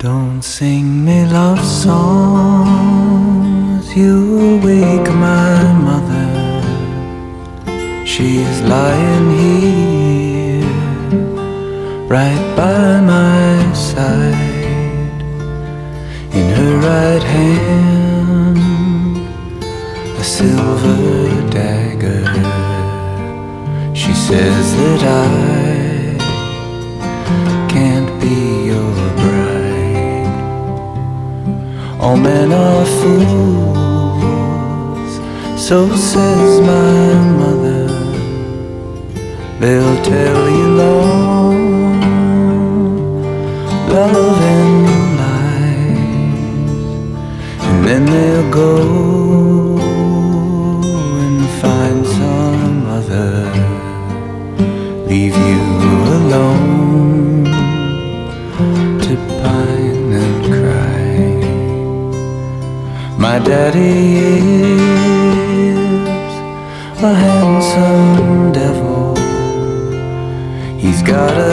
Don't sing me love songs, you'll wake my mother. She's lying here, right by my side. In her right hand, a silver dagger. She says that I can't be your bride. All men are fools, so says my mother. They'll tell you long, loving lies, and then they'll go and find some other, leave you alone to pine and cry. My daddy is a handsome devil. He's got a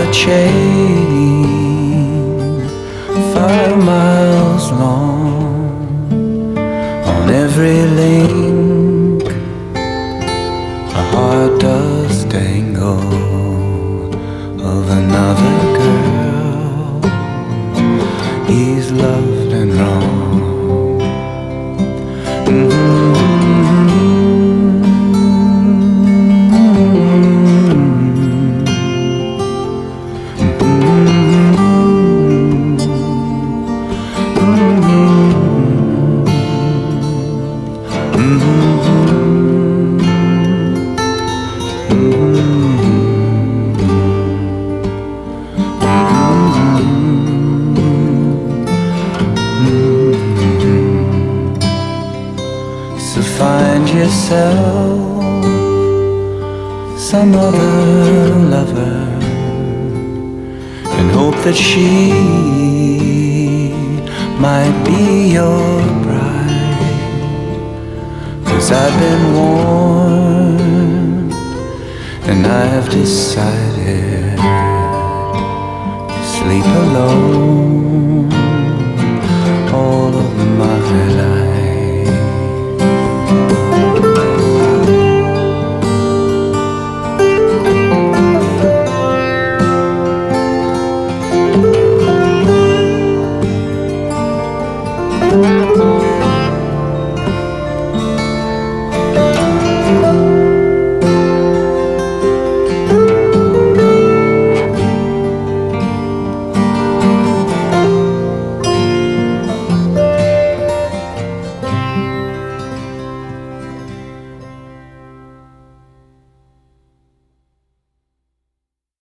chain 5 miles long. On every link a heart does dangle of another girl he's loved and wrong. So find yourself some other lover and hope that she might be your bride. 'Cause I've been warned and I've decided to sleep alone